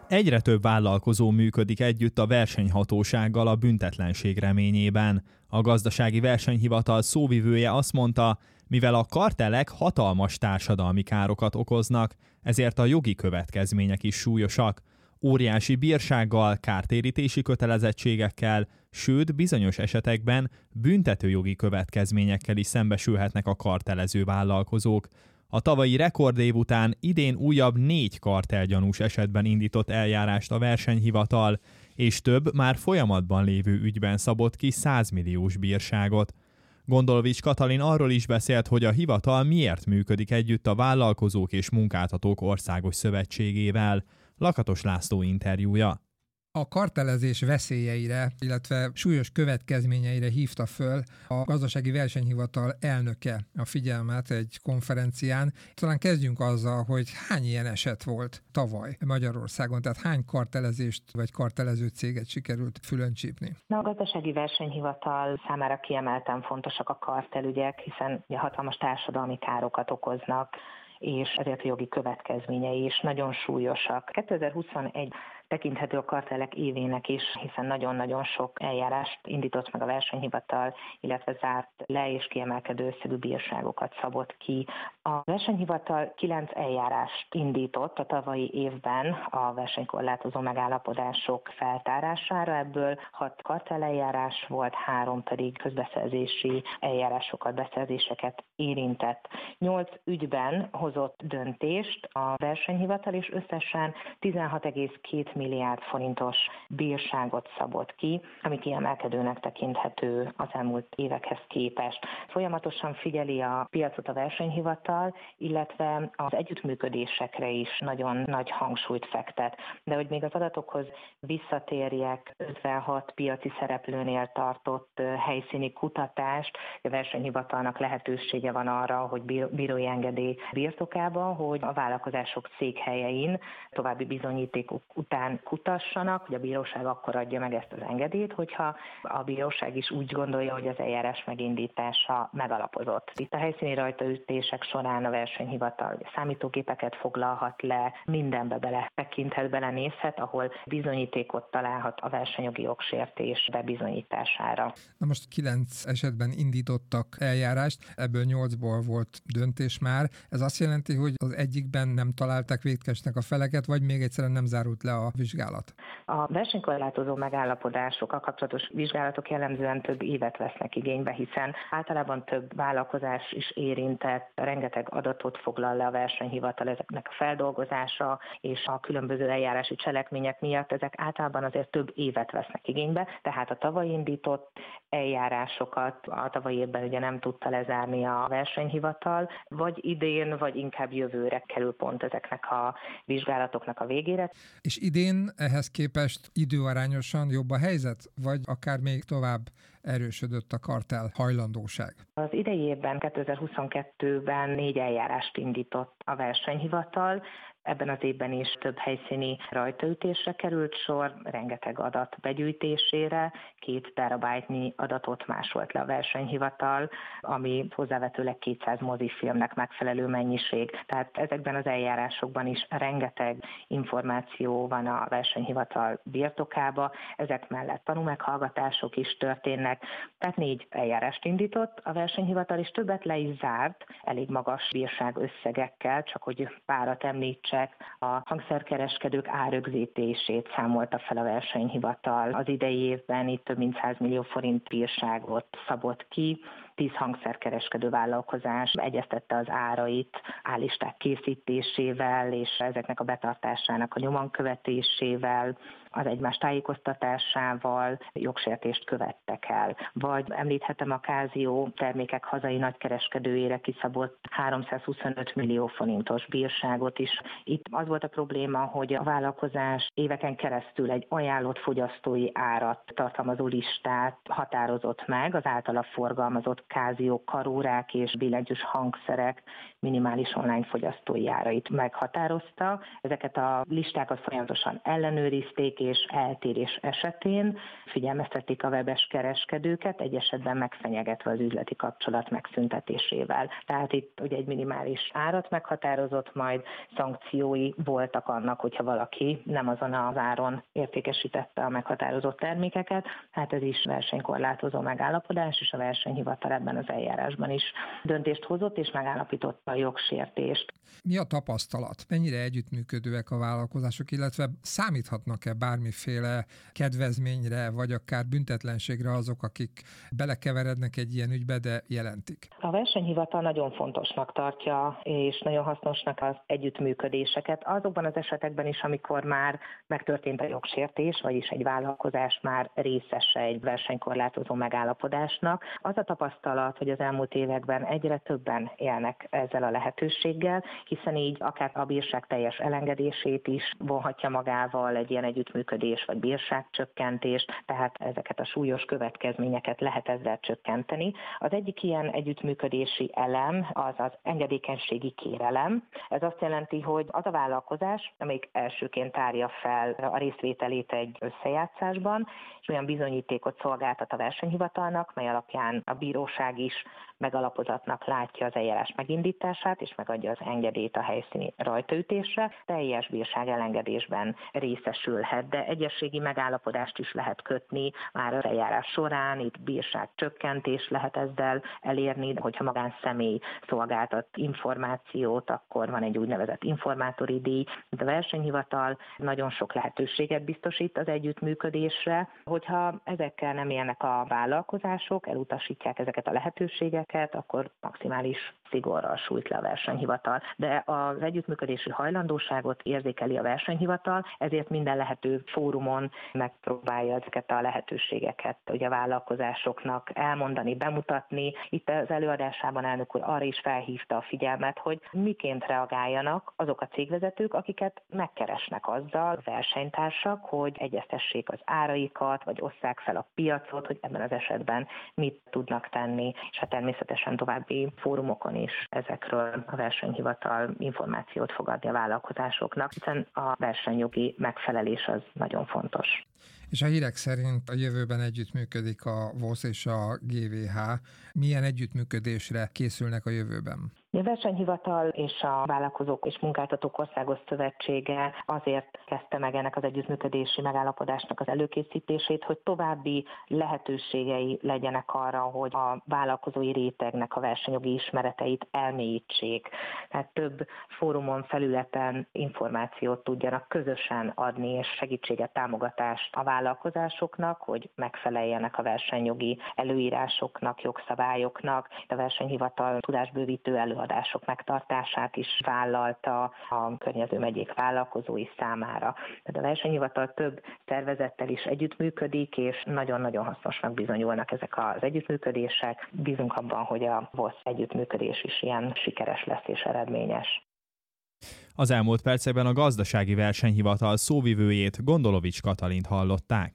Egyre több vállalkozó működik együtt a versenyhatósággal a büntetlenség reményében. A Gazdasági Versenyhivatal szóvivője azt mondta, mivel a kartellek hatalmas társadalmi károkat okoznak, ezért a jogi következmények is súlyosak. Óriási bírsággal, kártérítési kötelezettségekkel, sőt bizonyos esetekben büntetőjogi következményekkel is szembesülhetnek a kartelező vállalkozók. A tavalyi rekordév után idén újabb 4 kartellgyanús esetben indított eljárást a versenyhivatal, és több már folyamatban lévő ügyben szabott ki 100 milliós bírságot. Gondolvics Katalin arról is beszélt, hogy a hivatal miért működik együtt a Vállalkozók és Munkáltatók Országos Szövetségével. Lakatos László interjúja. A kartellezés veszélyeire, illetve súlyos következményeire hívta föl a Gazdasági Versenyhivatal elnöke a figyelmet egy konferencián. Talán kezdjünk azzal, hogy hány ilyen eset volt tavaly Magyarországon, tehát hány kartellezést vagy kartellező céget sikerült fülöncsípni? A Gazdasági Versenyhivatal számára kiemelten fontosak a kartellügyek, hiszen hatalmas társadalmi károkat okoznak, és ezért a jogi következményei is nagyon súlyosak. 2021 tekinthető a kartellek évének is, hiszen nagyon-nagyon sok eljárást indított meg a versenyhivatal, illetve zárt le és kiemelkedő összegű bírságokat szabott ki. A versenyhivatal 9 eljárást indított a tavalyi évben a versenykorlátozó megállapodások feltárására, ebből 6 kartelleljárás volt, 3 pedig közbeszerzési eljárásokat, beszerzéseket érintett. 8 ügyben hozott döntést a versenyhivatal, és összesen 16,2 milliárd forintos bírságot szabott ki, ami kiemelkedőnek tekinthető az elmúlt évekhez képest. Folyamatosan figyeli a piacot a versenyhivatal, illetve az együttműködésekre is nagyon nagy hangsúlyt fektet. De hogy még az adatokhoz visszatérjek, 56 piaci szereplőnél tartott helyszíni kutatást, a versenyhivatalnak lehetősége van arra, hogy bírói engedély birtokában, hogy a vállalkozások székhelyein további bizonyítékok után kutassanak, hogy a bíróság akkor adja meg ezt az engedélyt, hogyha a bíróság is úgy gondolja, hogy az eljárás megindítása megalapozott. Itt a helyszíni rajtaütések során a versenyhivatal számítógépeket foglalhat le, mindenbe beletekinthet, belenézhet, ahol bizonyítékot találhat a versenyjogi jogsértés bebizonyítására. Na most 9 esetben indítottak eljárást, ebből 8-ból volt döntés már. Ez azt jelenti, hogy az egyikben nem találták vétkesnek a feleket, vagy még egyszerűen nem zárult le a vizsgálat? A versenykorlátozó megállapodásokkal kapcsolatos vizsgálatok jellemzően több évet vesznek igénybe, hiszen általában több vállalkozás is érintett, rengeteg adatot foglal le a versenyhivatal, ezeknek a feldolgozása és a különböző eljárási cselekmények miatt ezek általában azért több évet vesznek igénybe, tehát a tavaly indított eljárásokat a tavalyi évben ugye nem tudta lezárni a versenyhivatal, vagy idén, vagy inkább jövőre kerül pont ezeknek a vizsgálatoknak a végére. És idén ehhez képest időarányosan jobb a helyzet, vagy akár még tovább erősödött a kartell hajlandóság? Az idei évben, 2022-ben 4 eljárást indított a versenyhivatal. Ebben az évben is több helyszíni rajtaütésre került sor, rengeteg adat begyűjtésére, 2 terabájtnyi adatot másolt le a versenyhivatal, ami hozzávetőleg 200 mozifilmnek megfelelő mennyiség. Tehát ezekben az eljárásokban is rengeteg információ van a versenyhivatal birtokába, ezek mellett tanúmeghallgatások is történnek, tehát 4 eljárást indított a versenyhivatal, és többet le is zárt, elég magas bírság összegekkel, csak hogy párat említsek, a hangszerkereskedők árrögzítését számolta fel a versenyhivatal. Az idei évben itt több mint 100 millió forint bírságot szabott ki, 10 hangszerkereskedő vállalkozás egyeztette az árait állisták készítésével és ezeknek a betartásának a nyomon követésével, az egymás tájékoztatásával jogsértést követtek el. Vagy említhetem a Casio termékek hazai nagykereskedőjére kiszabott 325 millió forintos bírságot is. Itt az volt a probléma, hogy a vállalkozás éveken keresztül egy ajánlott fogyasztói árat tartalmazó listát határozott meg, az általa forgalmazott Casio karórák és billentyűs hangszerek minimális online fogyasztói árait meghatározta. Ezeket a listákat folyamatosan ellenőrizték, és eltérés esetén figyelmeztették a webes kereskedőket, egy esetben megfenyegetve az üzleti kapcsolat megszüntetésével. Tehát itt ugye egy minimális árat meghatározott, majd szankciói voltak annak, hogyha valaki nem azon az áron értékesítette a meghatározott termékeket. Hát ez is versenykorlátozó megállapodás, és a versenyhivatal ebben az eljárásban is döntést hozott, és megállapította a jogsértést. Mi a tapasztalat? Mennyire együttműködőek a vállalkozások, illetve számíthatnak-e bármiféle kedvezményre, vagy akár büntetlenségre azok, akik belekeverednek egy ilyen ügybe, de jelentik? A versenyhivatal nagyon fontosnak tartja, és nagyon hasznosnak az együttműködéseket. Azokban az esetekben is, amikor már megtörtént a jogsértés, vagyis egy vállalkozás már részese egy versenykorlátozó megállapodásnak. Az a tapasztalat, hogy az elmúlt években egyre többen élnek ezzel a lehetőséggel, hiszen így akár a bírság teljes elengedését is vonhatja magával egy ilyen együttműködés, vagy bírságcsökkentés, tehát ezeket a súlyos következményeket lehet ezzel csökkenteni. Az egyik ilyen együttműködési elem az az engedékenységi kérelem. Ez azt jelenti, hogy az a vállalkozás, amelyik elsőként tárja fel a részvételét egy összejátszásban, és olyan bizonyítékot szolgáltat a versenyhivatalnak, mely alapján a bíróság is megalapozatnak látja az eljárás megindítását, és megadja az engedélyt a helyszíni rajtaütésre, teljes bírság elengedésben részesülhet, de egyezségi megállapodást is lehet kötni már az eljárás során, itt bírság csökkentés lehet ezzel elérni, hogyha magánszemély szolgáltat információt, akkor van egy úgynevezett informátori díj. A versenyhivatal nagyon sok lehetőséget biztosít az együttműködésre, hogyha ezekkel nem élnek a vállalkozások, elutasítják ezeket a lehetőségeket, akkor maximális szigorral sújt le a versenyhivatal. De az együttműködési hajlandóságot érzékeli a versenyhivatal, ezért minden lehető fórumon megpróbálja ezeket a lehetőségeket ugye a vállalkozásoknak elmondani, bemutatni. Itt az előadásában elnök úr arra is felhívta a figyelmet, hogy miként reagáljanak azok a cégvezetők, akiket megkeresnek azzal, versenytársak, hogy egyeztessék az áraikat, vagy osszák fel a piacot, hogy ebben az esetben mit tudnak tenni, és hát természetesen további fórumokon is ezekről a versenyhivatal információt fog adni a vállalkozásoknak, hiszen a versenyjogi megfelelés az nagyon fontos. És a hírek szerint a jövőben együttműködik a VOSZ és a GVH. Milyen együttműködésre készülnek a jövőben? A versenyhivatal és a Vállalkozók és Munkáltatók Országos Szövetsége azért kezdte meg ennek az együttműködési megállapodásnak az előkészítését, hogy további lehetőségei legyenek arra, hogy a vállalkozói rétegnek a versenyjogi ismereteit elmélyítsék. Tehát több fórumon, felületen információt tudjanak közösen adni, és segítséget, támogatást a vállalkozásoknak, hogy megfeleljenek a versenyjogi előírásoknak, jogszabályoknak. A versenyhivatal tudásbővítő előadások megtartását is vállalta a környező megyék vállalkozói számára. De a versenyhivatal több szervezettel is együttműködik, és nagyon-nagyon hasznosnak bizonyulnak ezek az együttműködések. Bízunk abban, hogy a VOSZ együttműködés is ilyen sikeres lesz és eredményes. Az elmúlt percekben a Gazdasági Versenyhivatal szóvivőjét, Gondolovics Katalint hallották.